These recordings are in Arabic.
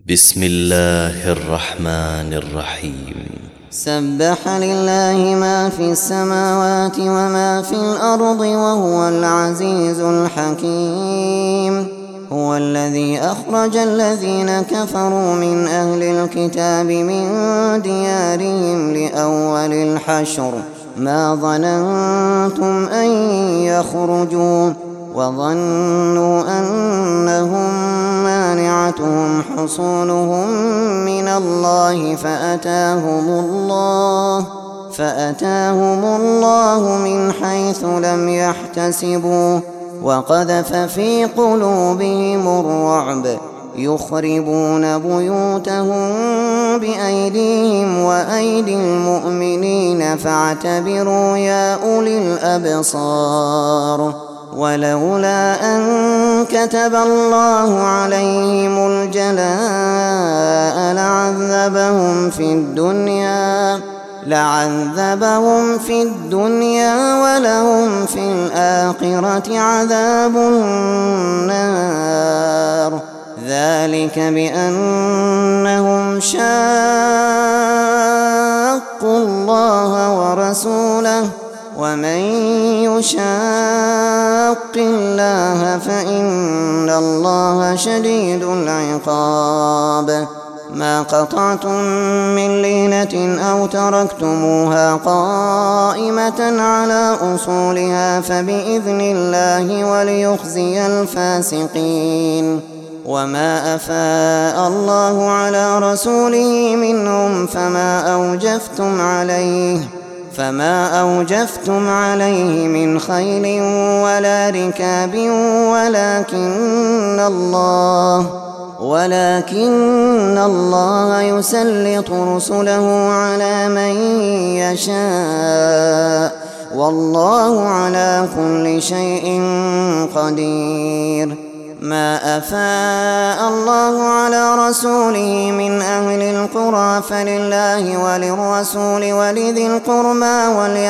بسم الله الرحمن الرحيم. سبح لله ما في السماوات وما في الأرض وهو العزيز الحكيم. هو الذي أخرج الذين كفروا من أهل الكتاب من ديارهم لأول الحشر ما ظننتم أن يخرجوا وظنوا أنهم مانعتهم حصونهم من الله فأتاهم الله من حيث لم يحتسبوا وقذف في قلوبهم الرعب يخربون بيوتهم بأيديهم وأيدي المؤمنين فاعتبروا يا أولي الأبصار. ولولا أن كتب الله عليهم الجلاء لعذبهم في الدنيا ولهم في الآخرة عذاب النار. ذلك بأنهم شاقوا الله ورسوله ومن يشاق الله فإن الله شديد العقاب. ما قطعتم من لينة أو تركتموها قائمة على أصولها فبإذن الله وليخزي الفاسقين. وما أفاء الله على رسوله منهم فما أوجفتم عليه من خيل ولا ركاب ولكن الله يسلط رسله على من يشاء والله على كل شيء قدير. ما أفاء الله على رسوله من أهل القرى فلله وللرسول ولذي القربى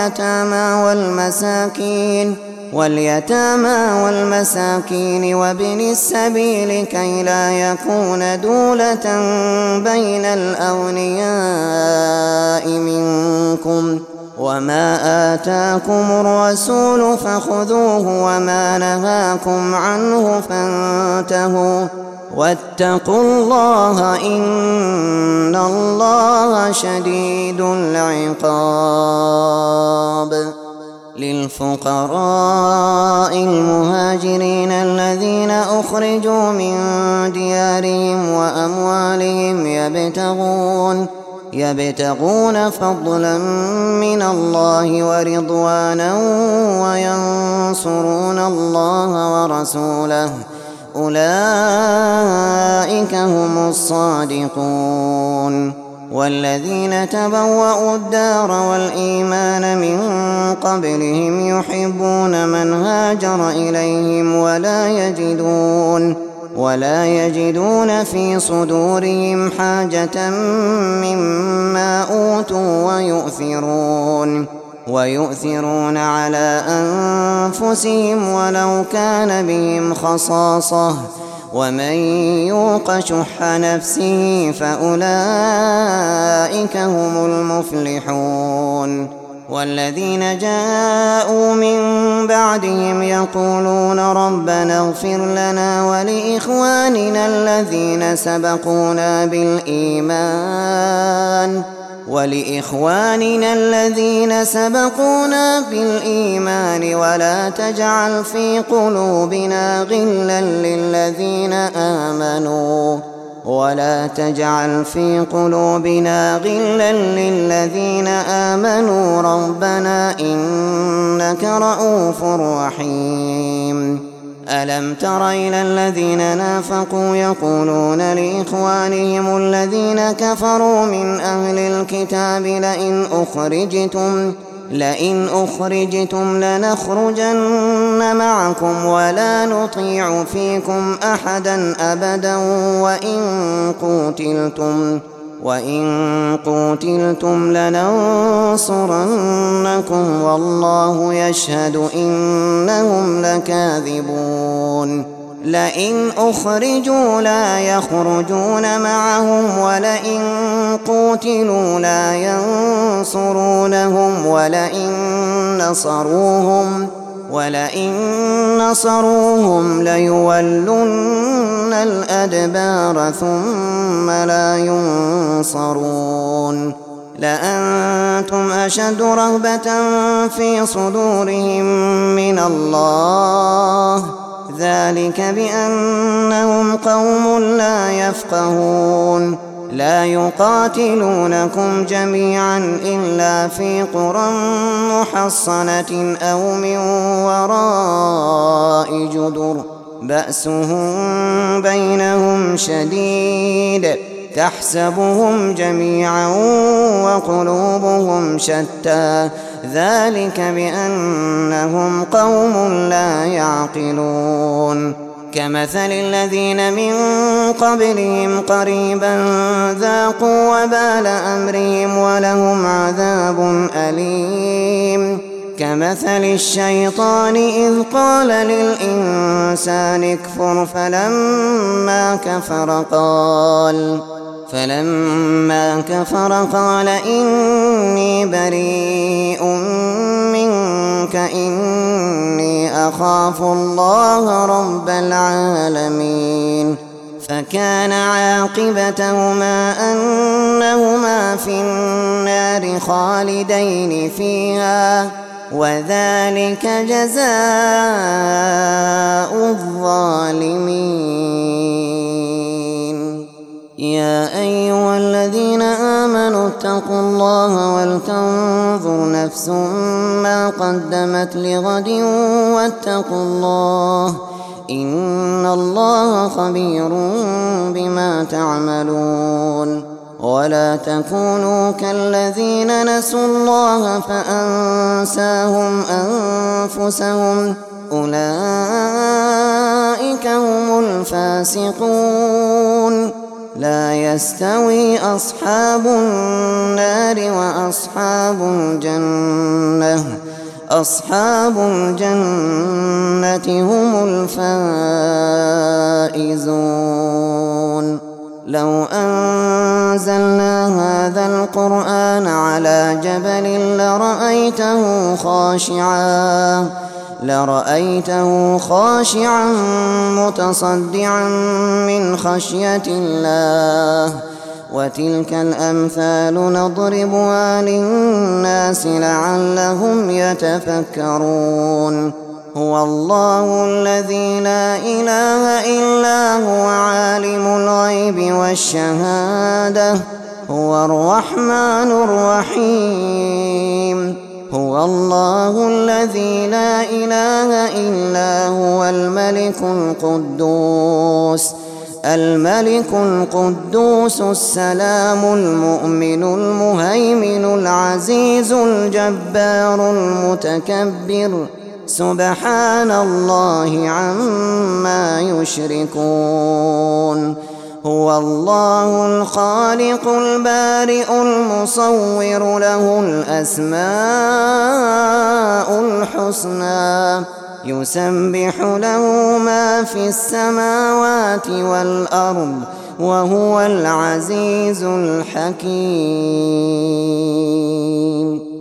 واليتامى والمساكين وابن السبيل كي لا يكون دولة بين الأغنياء منكم. وما آتاكم الرسول فخذوه وما نهاكم عنه فانتهوا واتقوا الله إن الله شديد العقاب. للفقراء المهاجرين الذين أخرجوا من ديارهم وأموالهم يبتغون فضلا من الله ورضوانا وينصرون الله ورسوله أولئك هم الصادقون. والذين تبوأوا الدار والإيمان من قبلهم يحبون من هاجر إليهم ولا يجدون في صدورهم حاجة مما أوتوا ويؤثرون على أنفسهم ولو كان بهم خصاصة ومن يوق شح نفسه فأولئك هم المفلحون. والذين جاءوا من بعدهم يقولون ربنا اغفر لنا ولإخواننا الذين سبقونا بالإيمان ولا تجعل في قلوبنا غلا للذين آمنوا ربنا إنك رؤوف رحيم. ألم تر إلى الذين نافقوا يقولون لإخوانهم الذين كفروا من أهل الكتاب لئن أخرجتم لنخرجن معكم ولا نطيع فيكم أحدا أبدا وإن قوتلتم لننصرنكم والله يشهد إنهم لكاذبون. لئن أخرجوا لا يخرجون معهم ولئن قوتلوا لا ينصرونهم ولئن نصروهم ليولن الأدبار ثم لا ينصرون لأنتم أشد رهبة في صدورهم من الله ذلك بأنهم قوم لا يفقهون لا يقاتلونكم جميعا إلا في قرى محصنة أو من وراء جدر بأسهم بينهم شديد تحسبهم جميعا وقلوبهم شتى ذلك بأنهم قوم لا يعقلون كمثل الذين من قبلهم قريبا ذاقوا وبال أمرهم ولهم عذاب أليم كمثل الشيطان إذ قال للإنسان اكفر فلما كفر قال إني بريء منك إني أخاف الله رب العالمين فكان عاقبتهما أنهما في النار خالدين فيها وذلك جزاء الظالمين يا أيها الذين آمنوا اتقوا الله ولتنظر نفس ما قدمت لغد واتقوا الله إن الله خبير بما تعملون ولا تكونوا كالذين نسوا الله فأنساهم أنفسهم أولئك هم الفاسقون لا يستوي أصحاب النار أصحاب الجنة هم الفائزون لو أنزلنا هذا القرآن على جبل لرأيته خاشعا متصدعا من خشية الله وتلك الأمثال نضربها للناس لعلهم يتفكرون هو الله الذي لا إله إلا هو عالم الغيب والشهادة هو الرحمن الرحيم هو الله الذي لا إله إلا هو الملك القدوس السلام المؤمن المهيمن العزيز الجبار المتكبر سبحان الله عما يشركون هو الله الخالق البارئ المصور له الأسماء الحسنى يسبح له ما في السماوات والأرض وهو العزيز الحكيم